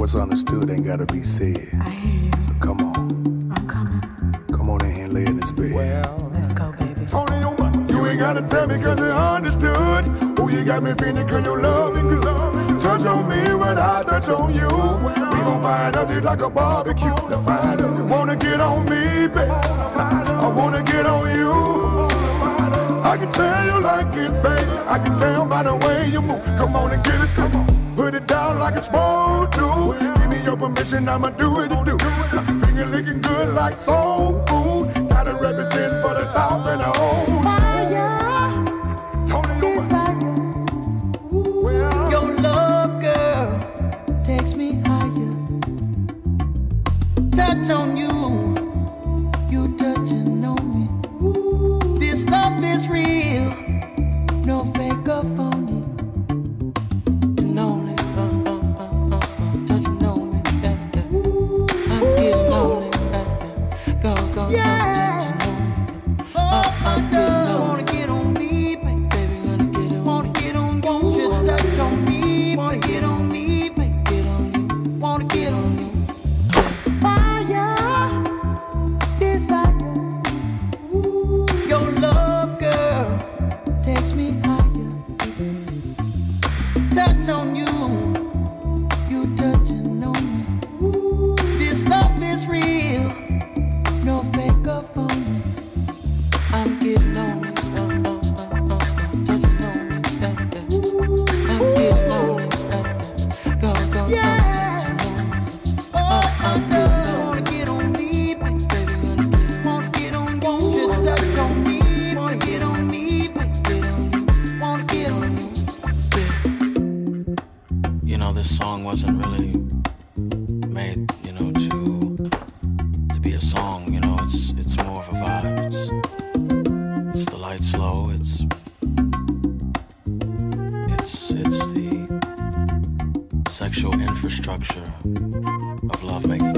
what's understood ain't gotta be said. I hear you. So come on. I'm coming. Come on in here and lay in this bed. Well, Let's go, baby. Tony, you ain't gotta tell me cause it understood. Oh, you got me feeling cause you love me good. Touch on me when I touch on you. We gon' find up just like a barbecue. To find up, you wanna get on me, baby. I wanna get on you. I can tell you like it, baby. I can tell by the way you move. Come on and get it to me. Put it down like it's supposed to. Give me your permission, I'ma do what it do. Finger licking good like soul food. Gotta represent for the South and the old school. Tony, well, your love, girl, takes me higher. Touch on you, you touching on me. This love is real, no fake or phony. And only, touching on me, I'm getting on it, go, touching on me. I'm getting wanna get on me, baby, wanna get on you. Just touch on me, wanna get on me, baby, get on you, wanna get on you. Fire, desire, your love, girl, takes me higher. Touch on you, you touching on me. This love is real, no fake or phony. I'm getting on it, touching on me, I'm getting on it, go, touching on me. I'm getting wanna get on me, baby, wanna get on you. Just touch on me, wanna get on me, baby, wanna get on you. You know, this song wasn't really made, to be a song. It's more of a vibe. It's the light slow. It's the sexual infrastructure of lovemaking.